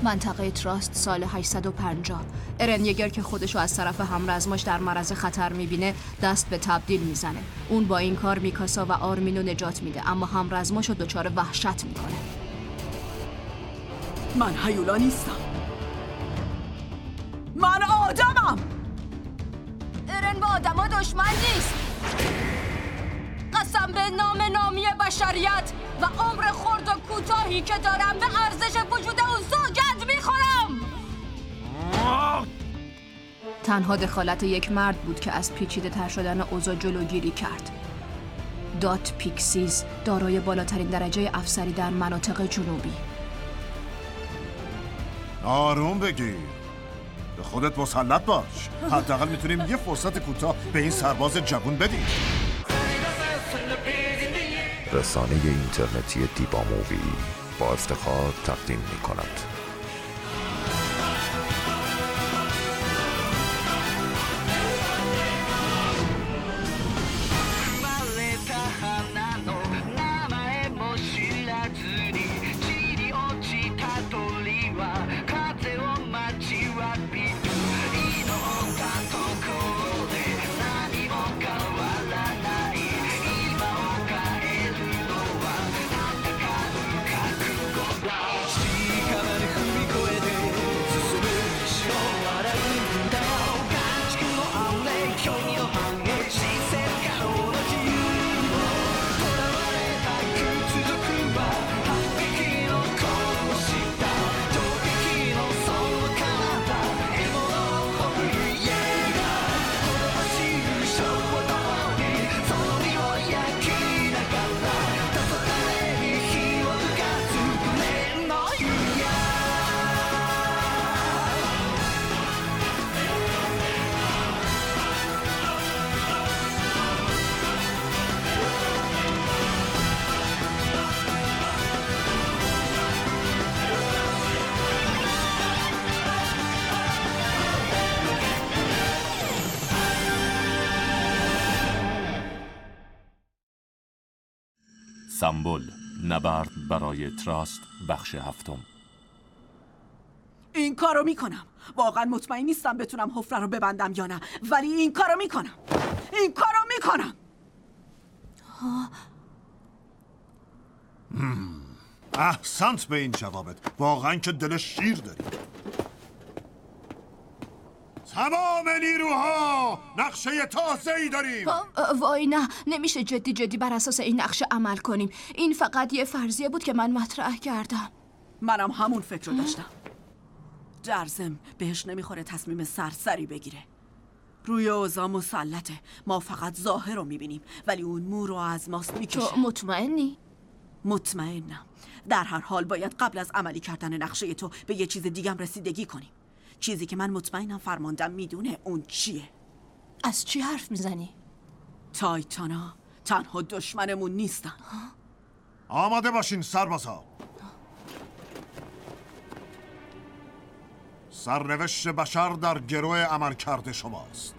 منطقه تراست سال 850. ارن یگر که خودشو از طرف همرزماش در معرض خطر میبینه دست به تبدیل میزنه. اون با این کار میکاسا و آرمینو نجات میده، اما همرزماشو دچار وحشت میکنه. من هیولا نیستم، من آدمم. ارن با آدما دشمن نیست. قسم به نامی بشریت و عمر خرد و کوتاهی که دارم به ارزش وجود اون سوگند میخورم. تنها دخالت یک مرد بود که از پیچیده تر شدن اوضاع جلوگیری کرد. دات پیکسیز، دارای بالاترین درجه افسری در مناطق جنوبی. آروم بگیر، به خودت مسلط باش. حداقل میتونیم یه فرصت کوتاه به این سرباز جوون بدیم. رسانه اینترنتی دیبا مووی با افتخار تقدیم می‌کند. سمبل، نبرد برای تراست، بخش 7. این کارو میکنم. واقعا مطمئن نیستم بتونم حفره رو ببندم یا نه، ولی این کارو میکنم. احسنت به این جوابت، واقعا که دل شیر داری. تمام نیروها نقشه تازه‌ای داریم. وای نه، نمیشه جدی بر اساس این نقشه عمل کنیم. این فقط یه فرضیه بود که من مطرح کردم. منم همون فکر رو داشتم. در ضمن بهش نمیخوره تصمیم سرسری بگیره. روی اوضاع مسلطه، ما فقط ظاهر رو میبینیم، ولی اون مو رو از ماست میکشه. تو مطمئنی؟ مطمئنم. در هر حال باید قبل از عملی کردن نقشه تو به یه چیز دیگم رسیدگی کنیم. چیزی که من مطمئنم فرماندم میدونه اون چیه. از چی حرف میزنی؟ تایتانا تنها دشمنمون نیستن. آماده باشین سربازا. سرنوشت بشر در گروه عملکرد شماست.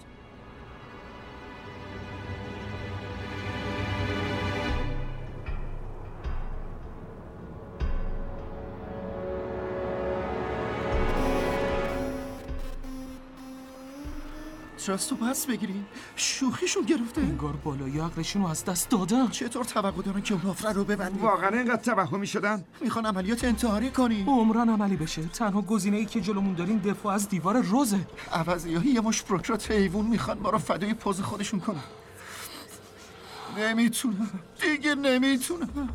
تراستو پس بگیریم. شوخیشون گرفته. انگار بالای عقلشون رو از دست دادن. چطور توقع دارن که اون حفره رو ببندیم؟ واقعا اینقدر توهمی شدن؟ میخوان عملیات انتحاری کنیم. عمران عملی بشه. تنها گزینه‌ای که جلومون داریم دفاع از دیوار روزه. عوضی یه مش بروکرات حیوان میخوان ما رو فدای پوز خودشون کنن. نمیتونم دیگه، نمیتونم.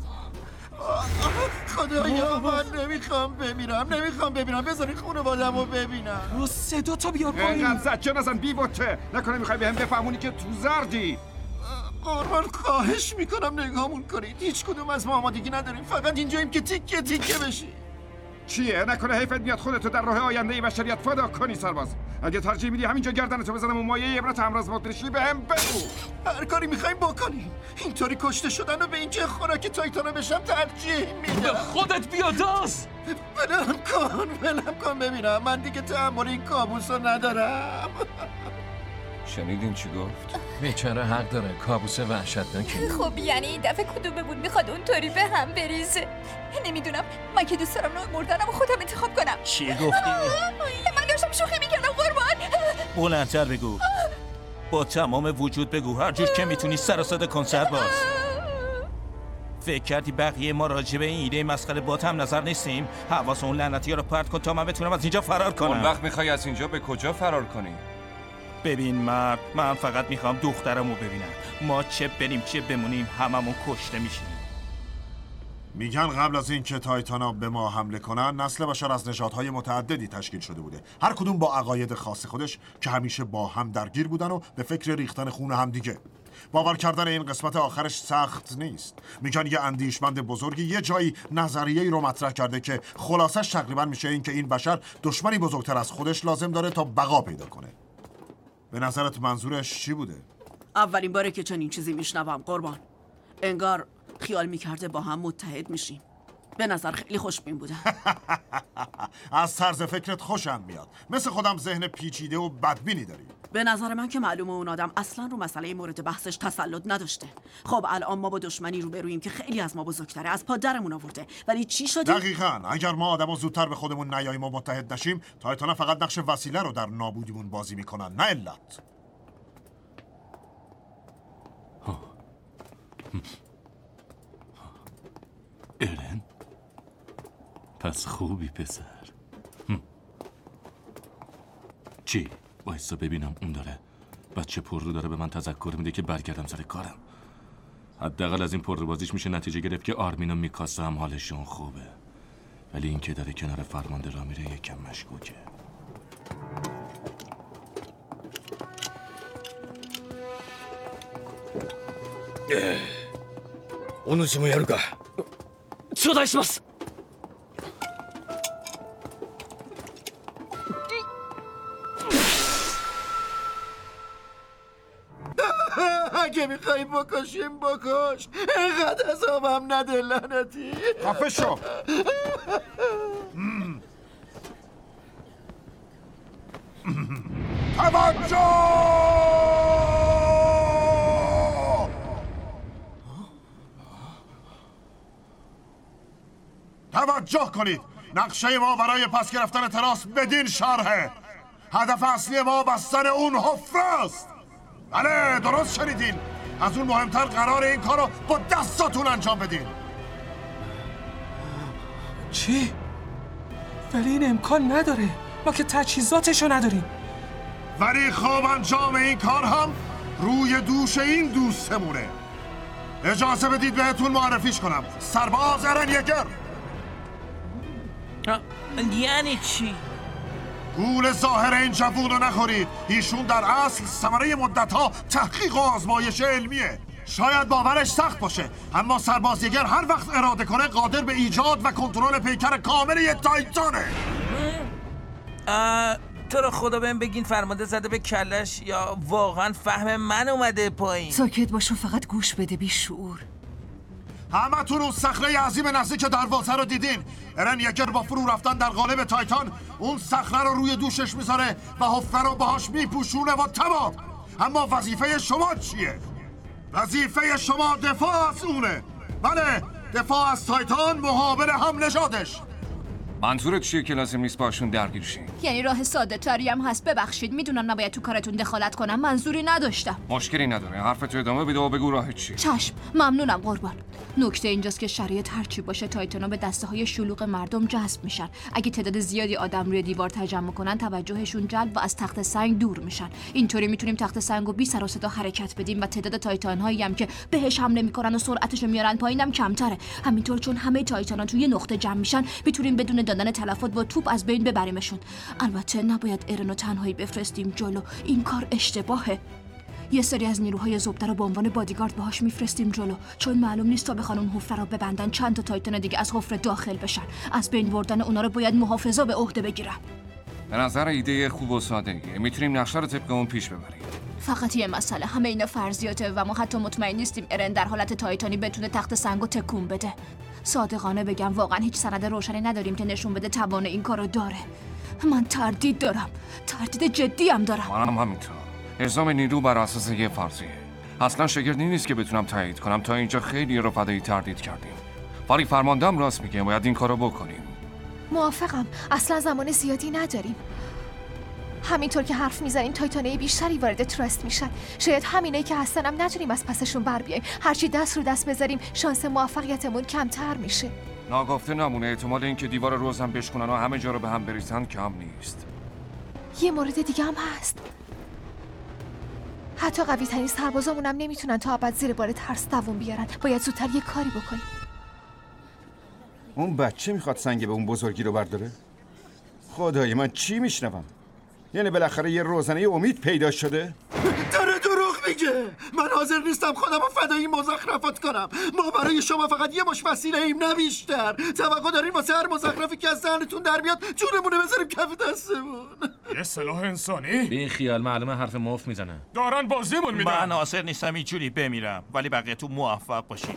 خدایا من نمیخوام بمیرم. بذاری خانوادم رو ببینم. رو صدا تا بیار پایین. اینقدر زجه نزن بی بوته. نکنه میخوای بهم بفهمونی که تو زردی. قربان خواهش میکنم نگامون کنید. هیچ کدوم از ما آمادگی نداریم، فقط اینجاییم که تیکه تیکه بشی. چیه؟ نکنه حیفت میاد خودتو در راه آینده بشریت فدا کنی سرباز. اگه ترجیح میدی همینجا گردنتو بزنم و مایه عبرت همراز مدرشی بهم بگو. هر کاری میخوایم بکنیم. اینطوری کشته شدن و به اینکه خوراک تایتانا بشم ترجیح میدم. خودت بیا داز. ولم کن ببینم. من دیگه تحمل این کابوسو ندارم. شنیدین چی گفت؟ بیچاره حق داره، کابوس وحشتناکه. خب یعنی این دفعه کدوممون میخواد اونطوری به هم بریزه؟ نمیدونم، من که دوست دارم نوع مردنم و خودم انتخاب کنم. چی گفتی؟ من داشتم شوخی میکردم قربان. بلندتر بگو، با تمام وجود بگو، هر جور که میتونی سر و صدا کن سرباز. فکر کردی بقیه ما راجع به این ایده مسخره بات هم نظر نیستیم؟ حواس اون لعنتی‌ها رو پرت کن تا من بتونم از اینجا فرار کنم. اون وقت میخوای از اینجا به کجا فرار کنی؟ ببین مرد، من فقط میخوام دخترمو ببینم. ما چه بریم چه بمونیم هممون کشته میشیم. میگن قبل از اینکه تایتانا به ما حمله کنن، نسل بشر از نژادهای متعددی تشکیل شده بوده، هر کدوم با عقاید خاص خودش که همیشه با هم درگیر بودن و به فکر ریختن خون هم دیگه. باور کردن این قسمت آخرش سخت نیست. میگن یه اندیشمند بزرگی یه جایی نظریه‌ای رو مطرح کرده که خلاصش تقریبا میشه این که این بشر دشمنی بزرگتر از خودش لازم داره تا بقا پیدا کنه. به نظرت منظورش چی بوده؟ اولین باره که چنین چیزی میشنوم قربان. انگار خیال میکرده با هم متحد میشیم. به نظر خیلی خوشبین بودن. از طرز فکرت خوشم میاد. مثل خودم ذهن پیچیده و بدبینی داری. به نظر من که معلومه اون آدم اصلا رو مسئله مورد بحثش تسلط نداشته. خب الان ما با دشمنی روبرویم که خیلی از ما بزرگتره، از پا درمون آورده. ولی چی شده؟ دقیقاً. اگر ما آدما زودتر به خودمون نیاییم و متحد نشیم، تایتانا فقط نقش وسیله رو در نابودیمون بازی میکنن، نه علت. ایرن؟ پس خوبی پسر. چی؟ بایستا ببینم اون داره بچه پر رو داره به من تذکر میده که برگردم سر کارم. حداقل از این پر رو بازیش میشه نتیجه گرفت که آرمین و میکاسا هم حالشون خوبه. ولی این که داره کنار فرمانده را میره یکم مشکوکه. اونوچیもやるか。 頂戴します。 اگه میخوایی بکشیم بکش، اینقدر عذابم نده لعنتی. خفه شو. توجه کنید، نقشه ما برای پس گرفتن تراس بدین شرحه. هدف اصلی ما بستن اون حفره است. بله درست شنیدین. از اون مهمتر قرار این کار رو با دستاتون انجام بدین. چی؟ ولی این امکان نداره، ما که تجهیزاتشو نداریم. ولی خب انجام این کار هم روی دوش این دوستمونه. اجازه بدید بهتون معرفیش کنم. سرباز ارن یگر. یعنی چی؟ گول ظاهر این جوون رو نخورید. ایشون در اصل ثمره مدت‌ها تحقیق و آزمایش علمیه. شاید باورش سخت باشه، اما سرباز یگر هر وقت اراده کنه قادر به ایجاد و کنترل پیکر کامل یه تایتانه. تو رو خدا بهم بگین فرمانده زده به کلش یا واقعا فهم من اومده پایین؟ ساکت باش و فقط گوش بده بی شعور. همتون اون صخره عظیم نزدیک دروازه رو دیدین. ارن یگر با فرو رفتن در قالب تایتان اون صخره رو روی دوشش میذاره و حفره رو باهاش میپوشونه و تمام. اما وظیفه شما چیه؟ وظیفه شما دفاع از اونه. بله، دفاع از تایتان مقابل هم نژادش. منظورت چیه که لازم نیست باشون درگیر شیم؟ یعنی راه ساده تری هم هست. ببخشید، میدونم نباید تو کارتون دخالت کنم، منظوری نداشتم. مشکلی نداره، حرفتو ادامه بده و بگو راه چی. چشم، ممنونم قربان. نکته اینجاست که شرایط هرچی باشه تایتانا به دسته های شلوغ مردم جذب میشن. اگه تعداد زیادی آدم روی دیوار تجمع کنن توجهشون جلب و از تخت سنگ دور میشن. اینطوری میتونیم تخت سنگو بی سر و صدا حرکت بدیم و تعداد تایتان‌هایی هم که بهش حمله میکنن و سرعتشو میارن پایینم کمتره. همینطور چون همه تایتانا توی نقطه جمع میشن میتونیم بدون دادن تلفات با توپ از بین ببریمشون. البته نباید ارنو تنهایی بفرستیم جلو، این کار اشتباهه. یه سری از نیروهای زبده رو به عنوان بادیگارد باهاش میفرستیم جلو، چون معلوم نیست تا بخوان اون حفره رو ببندن چند تا تایتان دیگه از حفره داخل بشن. از بین بردن اونا رو باید محافظا به عهده بگیرن. به نظر ایده خوب و ساده‌ایه. میتونیم نقشه رو طبق اون پیش ببریم. فقط یه مسئله، همه اینا فرضیاته و ما حتی مطمئن نیستیم ارن در حالت تایتانی بتونه تخت سنگو تکون بده. صادقانه بگم واقعا هیچ سند روشنی نداریم که نشون بده توان این کارو داره. من تردید دارم، تردید جدی هم دارم. منم همینطور. اعزام نیرو بر اساس یه فرضیه. اصلا شگردی نیست که بتونم تایید کنم. تا اینجا خیلی رو فدایی تردید کردیم، ولی فرماندهم راست میگه، باید این کارو بکنیم. موافقم. اصلا زمان زیادی نداریم. همینطور که حرف میزنین تایتانه بیشتری وارد تراست میشن. شاید همینه که هستن هم نتونیم از پسشون بر بیاییم. هرچی دست رو دست بذاریم شانس موفقیتمون کمتر میشه. ناگفته نمونه احتمال اینکه دیوار روز هم بشکنن و همه جا رو به هم بریزن کم نیست. یه مورد دیگه هم هست. حتی قوی ترین سربازامون هم نمیتونن تا ابد زیر بار ترس دووم بیارن. باید زودتر یه کاری بکنیم. اون بچه میخواد سنگ به اون بزرگی رو برداره؟ خدای من چی میشنوم؟ یعنی بالاخره یه روزنه امید پیدا شده؟ داره دروغ میگه. من حاضر نیستم خودم رو فدای مزخرفات کنم. ما برای شما فقط یه مش وسیله ایم، نه بیشتر. توقع دارین واسه هر مزخرفی که از ذهنتون در بیاد جونمونه بذاریم کف دستمون. یه سلاح انسانی؟ بی خیال، معلومه حرف مفت میزنه. دارن بازیمون میدن. من حاضر نیستم اینجوری بمیرم، ولی بقیه تو موفق باشین.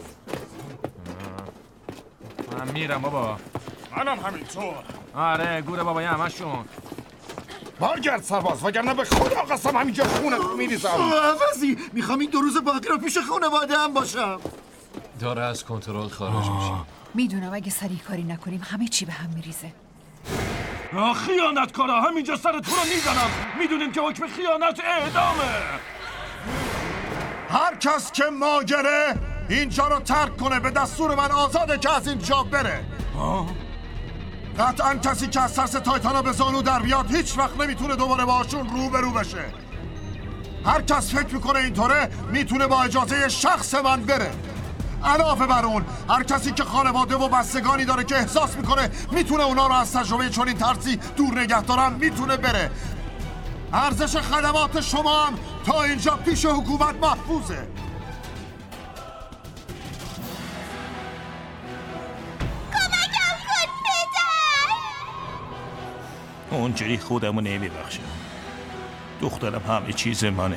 من میرم بابا. منم همینطور. آره گوره بابا یه همشون. برگرد سرباز، وگرنه به خدا قسم همینجا خونه رو میریزم. عوضی میخوام این 2 روز باقی رو پیش خانواده هم باشم. داره از کنترل خارج میشه. میدونم اگه سریع کاری نکنیم همه چی به هم میریزه. خیانتکارا، همینجا سرتون رو میزنم. میدونیم که حکم خیانت اعدامه. هر کس که ماجره اینجا رو ترک کنه. به دستور من آزاده که از اینجا بره. قطعا کسی که از ترس تایتانا به زانو در بیاد هیچ وقت نمیتونه دوباره باشون روبرو بشه. هر کس فکر میکنه اینطوره میتونه با اجازه شخص من بره. علاوه بر اون هر کسی که خانواده و بستگانی داره که احساس میکنه میتونه اونا رو از تجربه چنین ترسی دور نگه دارن میتونه بره. ارزش خدمات شما هم تا اینجا پیش حکومت محفوظه. اونجوری خودمو نمیبخشم. دخترم همه چیز منه.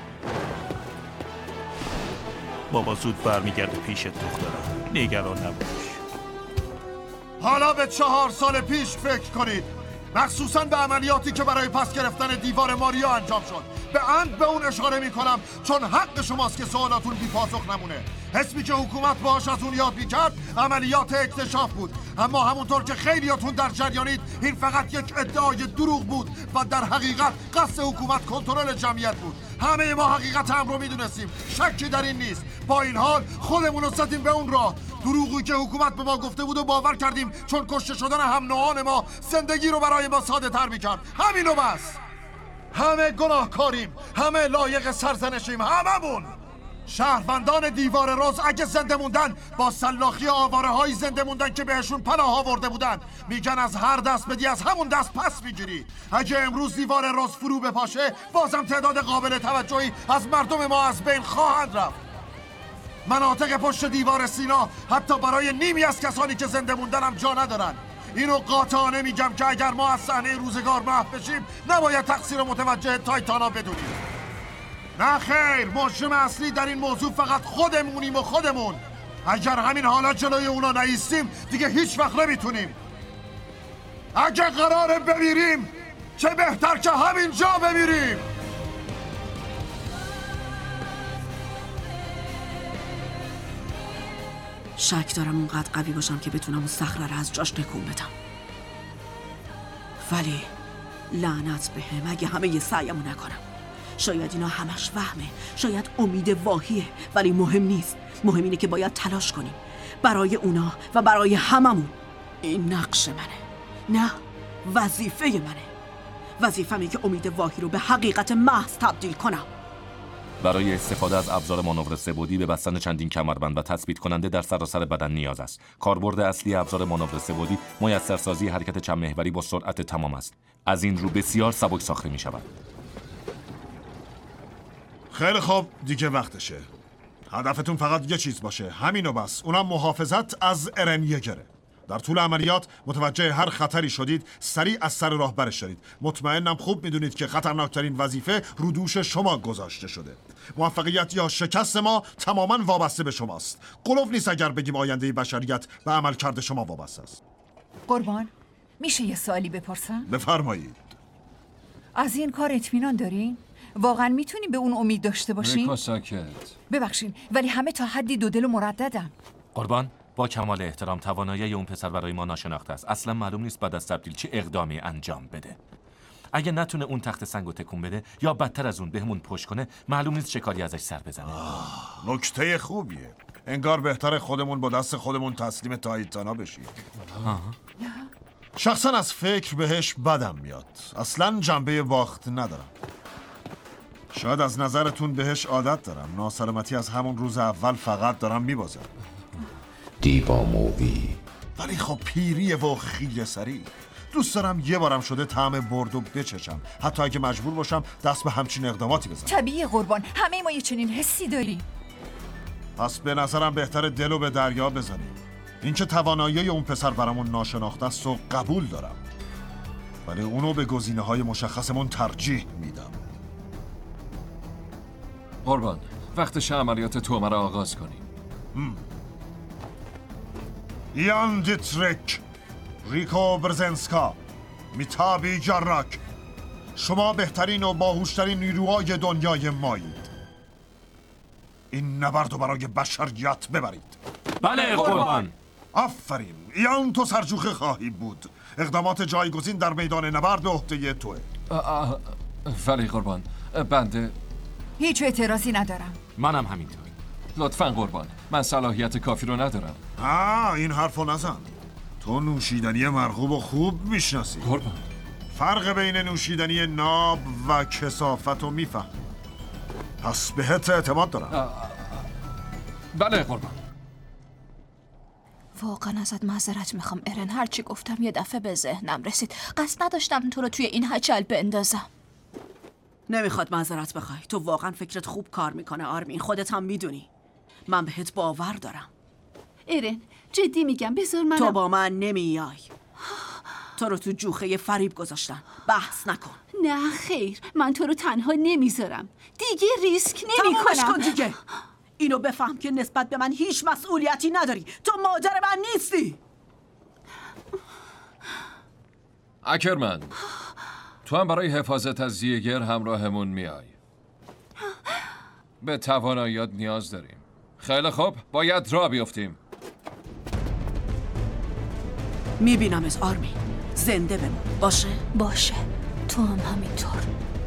بابا زود برمیگرده پیش دخترم، نگران نباش. حالا به 4 سال پیش فکر کنید، مخصوصاً به عملیاتی که برای پس گرفتن دیوار ماریا انجام شد. به اند به اون اشاره میکنم چون حق شماست که سوالاتون بی پاسخ نمونه. اسمی که حکومت باهاش از اون یاد میکرد عملیات اکتشاف بود، اما همونطور که خیلیاتون در جریانید این فقط یک ادعای دروغ بود و در حقیقت قصد حکومت کنترل جمعیت بود. همه ما حقیقت امر رو میدونستیم، شکی در این نیست. با این حال خودمون رو زدیم به اون راه. دروغی که حکومت به ما گفته بود و باور کردیم چون کشته شدن هم نوعان ما زندگی رو برای ما ساده تر میکرد. همینو بس. همه گناهکاریم، همه لایق سرزنشیم، هممون. شهروندان دیوار روز اگه زنده موندن با سلاخی آواره های زنده موندن که بهشون پناه آورده بودن. میگن از هر دست بدی از همون دست پس میگیری. اگه امروز دیوار روز فرو بپاشه بازم تعداد قابل توجهی از مردم ما از بین خواهند رفت. مناطق پشت دیوار سینا حتی برای نیمی از کسانی که زنده موندن هم جا ندارن. اینو قاطعانه میگم که اگر ما از صحنه روزگار محو بشیم نباید تقصیر متوجه تایتانا بدونیم. نه خیر، مجرم اصلی در این موضوع فقط خودمونیم و خودمون. اگر همین حالا جلوی اونا نایستیم دیگه هیچ وقت نمیتونیم. اگه قراره بمیریم چه بهتر که همینجا بمیریم. شک دارم اونقدر قوی باشم که بتونم اون صخره رو از جاش تکون بدم، ولی لعنت بهم اگه همه یه سعیمو نکنم. شاید اینا همش وهمه، شاید امید واهیه، ولی مهم نیست. مهم اینه که باید تلاش کنیم برای اونا و برای هممون. این نقش منه، نه وظیفه منه. وظیفه‌مه که امید واهی رو به حقیقت محض تبدیل کنم. برای استفاده از ابزار مانور سه‌بعدی به بستن چندین کمربند و تثبیت کننده در سراسر بدن نیاز است. کاربرد اصلی ابزار مانور سه‌بعدی میسرسازی حرکت چند محوری با سرعت تمام است. از این رو بسیار سبک ساخته می شود. خیلی خوب، دیگه وقتشه. هدفتون فقط یه چیز باشه، همینو بس. اونم محافظت از ارن یگره. در طول عملیات متوجه هر خطری شدید سریع از سر راه برش دارید. مطمئنم خوب میدونید که خطرناکترین وظیفه رو دوش شما گذاشته شده. موفقیت یا شکست ما تماما وابسته به شماست. قلوف نیست اگر بگیم آینده بشریت به عملکرد شما وابسته است. قربان، میشه یه سوالی بپرسم؟ بفرمایید. از این کار اطمینان دارین؟ واقعا میتونی به اون امید داشته باشین؟ ریکا ساکت. ببخشین ولی همه تا حدی دودل و مرددم. قربان، با کمال احترام توانایی اون پسر برای ما ناشناخته است. اصلا معلوم نیست بعد از تبدیل چه اقدامی انجام بده. اگه نتونه اون تخت سنگو تکون بده یا بدتر از اون بهمون پشت کنه، معلوم نیست چه کاری ازش سر بزنه. نکته خوبیه. انگار بهتر خودمون با دست خودمون تسلیم تایتانا بشیم. شخصا از فکر بهش بدم میاد. اصلا جنبه باخت ندارم. شاید از نظرتون بهش عادت دارم. ناسلامتی از همون روز اول فقط دارم میبازم. دیبا مووی. ولی خب پیریه و خیلی سریع. دوست دارم یه بارم شده طعم بردو بچشم، حتی اگه مجبور باشم دست به همچین اقداماتی بزنم. طبیعیه قربان، همه ما یه چنین حسی داریم. پس به نظرم بهتره دلو به دریا بزنیم. این که توانایی اون پسر برامون ناشناخته است و قبول دارم، ولی اونو به گزینه‌های مشخصمون ترجیح میدم. قربان، وقتش عملیات تومه را آغاز کنیم. یان دیتریک، ریکو برزنسکا، میتابی جراک، شما بهترین و باهوشترین نیروهای دنیای مایید. این نبرد رو برای بشریت ببرید. بله قربان. آفرین. یان تو سرجوخه خواهی بود. اقدامات جایگزین در میدان نبرد به عهده توه. ولی قربان، بنده هیچ اعتراضی ندارم. منم همینطور. لطفاً قربان، من صلاحیت کافی رو ندارم. این حرفو نزن. تو نوشیدنی مرغوب و خوب میشناسی. قربان، فرق بین نوشیدنی ناب و کثافت رو میفهم. پس بهت اعتماد دارم. بله قربان. واقعا ازت معذرت میخوام ارن، هرچی گفتم یه دفعه به ذهنم رسید. قصد نداشتم تو رو توی این هچل بندازم. نمیخواد معذرت بخوای. تو واقعا فکرت خوب کار میکنه آرمین، خودت هم میدونی. من بهت باور دارم. ارن جدی میگم، بذار منم. تو با من نمیای. تو رو تو جوخه فریب گذاشتن. بحث نکن. نه خیر، من تو رو تنها نمیذارم. دیگه ریسک نمی تمامش کنم. کن دیگه. اینو بفهم که نسبت به من هیچ مسئولیتی نداری. تو مادر من نیستی. اکرمن، تو هم برای حفاظت از زیگر همراهمون میای. به تواناییات نیاز داریم. خیلی خوب، باید راه بیفتیم. میبینمت آرمین. زنده بمون. باشه؟ تو هم همینطور.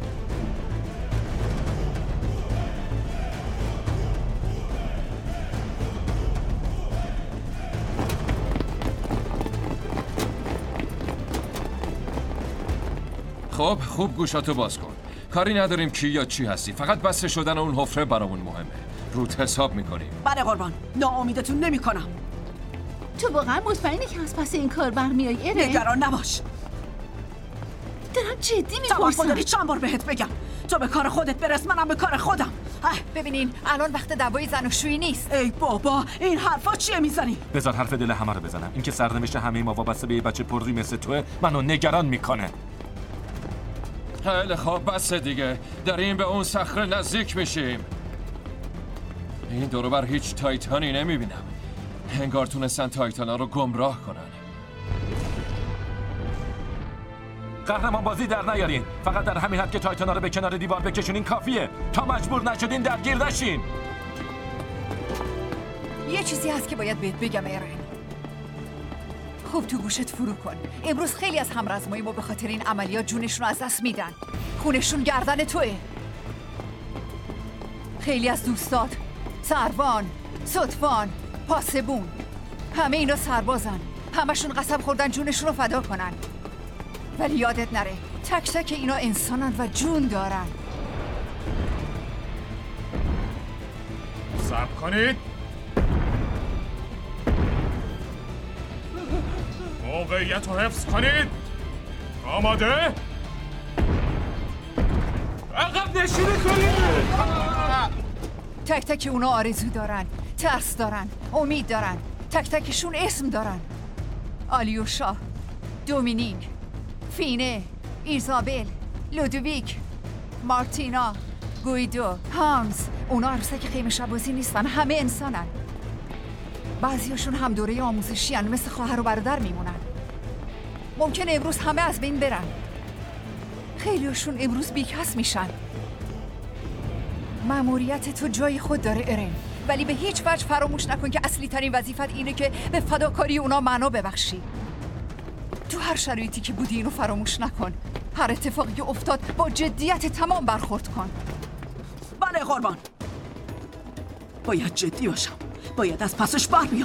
خب خوب گوشاتو باز کن. کاری نداریم کی یا چی هستی، فقط بسته شدن اون حفره برامون مهمه. روت حساب میکنیم. بله قربان، ناامیدتون نمیکنم. تو واقعا مطمئنی که از پس این کار برمیای ارن؟ نگران نباش. دارم جدی توقع میپرسم. داری چند بار بهت بگم. تو به کار خودت برس، منم به کار خودم. ببینین الان وقت دعوای زن و شویی نیست. ای بابا، این حرفا چیه میزنی؟ بذار حرف دل همه رو بزنم. اینکه سرنوشت همه ما وابسته به یه بچه پررویی مثل توه منو نگران میکنه. خیلی خوب، بس دیگه. داریم به اون صخره نزدیک میشیم. این دورو بر هیچ تایتانی نمیبینم. انگار تونستن تایتانا رو گمراه کنن. قهرمان بازی در نیارین. فقط در همین حد که تایتانا رو به کنار دیوار بکشونین کافیه تا مجبور نشدین درگیر نشین. یه چیزی هست که باید بهت بگم ارن. خوب تو گوشت فرو کن. امروز خیلی از همرزمای ما به خاطر این عملیات جونشون رو از دست میدن. خونشون گردن توه. خیلی از دوستات، سروان، صدفان، پاسبون، همه اینا سربازن. همشون قسم خوردن جونشون رو فدا کنن. ولی یادت نره تک تک اینا انسانن و جون دارن. صبر کنید. موقعیت رو حفظ کنید. آماده؟ عقب نشینی کنید. تک تک اونا آرزو دارن، ترس دارن، امید دارن. تک تکشون اسم دارن. آلیوشا، دومینیک، فینه، ایزابل، لودویک، مارتینا، گویدو، هانز. اونا عروسک خیمه شبازی نیستن، همه انسانن. بعضیاشون هم دوره آموزشی هن، مثل خواهر و برادر میمونن. ممکنه امروز همه از بین برن. خیلیاشون امروز بیکس میشن. مأموریت تو جای خود داره ارن، ولی به هیچ وجه فراموش نکن که اصلی ترین وظیفت اینه که به فداکاری اونا معنا ببخشی. تو هر شرایطی که بودی اینو فراموش نکن. هر اتفاقی که افتاد با جدیت تمام برخورد کن. بله قربان. باید جدی باشم. باید از پسش بر بیام.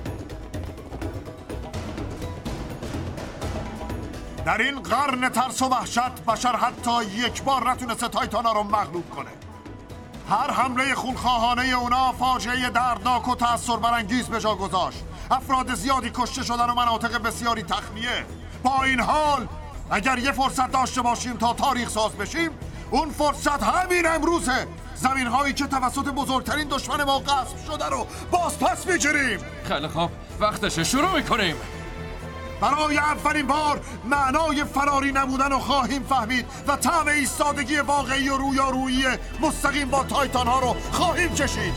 در این قرن ترس و وحشت بشر حتی یک بار نتونسته تایتانا رو مغلوب کنه. هر حمله خونخواهانه اونا فاجعه دردناک و تأثیر برانگیز به جا گذاشت. افراد زیادی کشته شدن و مناطق بسیاری تخلیه. با این حال اگر یه فرصت داشته باشیم تا تاریخ ساز بشیم، اون فرصت همین امروزه. زمین هایی که توسط بزرگترین دشمن ما غصب شده رو باز پس میگیریم. خیلی خوب، وقتشه، شروع میکنیم. برای اولین بار معنای فراری نمودن رو خواهیم فهمید و طعم ایستادگی واقعی و رویارویی مستقیم با تایتان ها رو خواهیم کشید.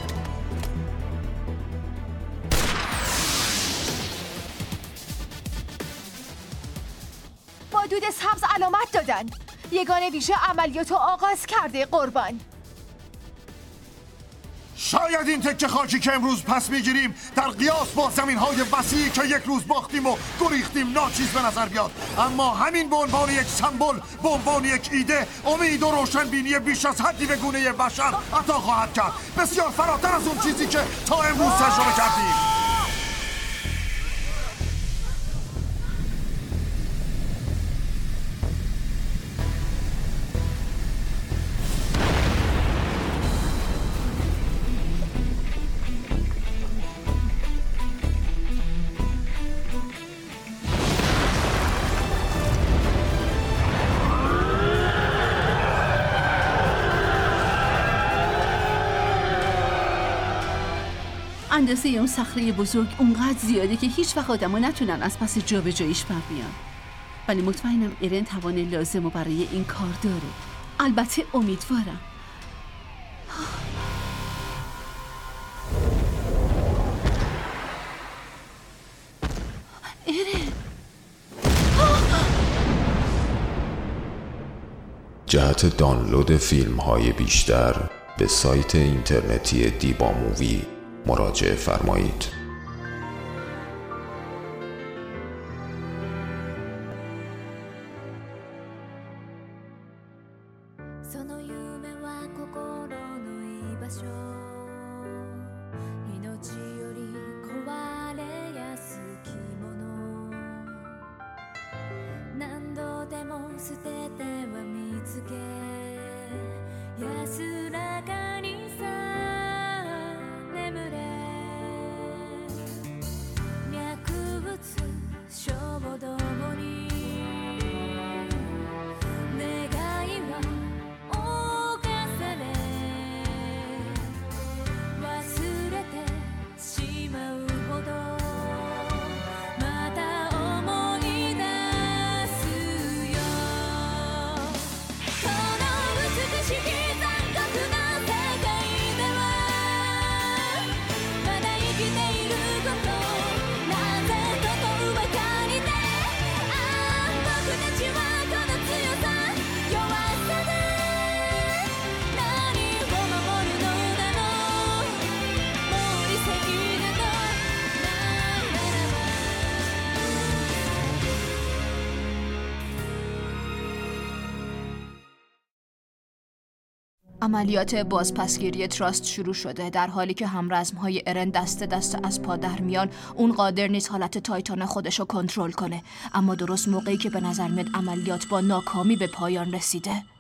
با دود سبز علامت دادن. یگانه ویژه عملیاتو آغاز کرده قربان. شاید این تکه خاکی که امروز پس میگیریم در قیاس با زمین‌های وسیعی که یک روز باختیم و گریختیم ناچیز به نظر بیاد، اما همین به عنوان یک سمبل، به عنوان یک ایده، امید و روشنبینی بیش از حدی به گونه بشر عطا خواهد کرد، بسیار فراتر از اون چیزی که تا امروز تجربه کردیم. اندازه اون صخره بزرگ اونقدر زیاده که هیچ وقت آدم‌ها نتونن از پس جابجاییش بر بیان. ولی مطمئنم ایرن توان لازم رو برای این کار داره. البته امیدوارم. ایرن. جهت دانلود فیلم‌های بیشتر به سایت اینترنتی دیبا مووی مراجعه فرمایید. عملیات بازپسگیری تراست شروع شده، در حالی که همرزم‌های ارن دست از پا در میان. اون قادر نیست حالت تایتان خودشو کنترل کنه، اما درست موقعی که به نظر میاد عملیات با ناکامی به پایان رسیده.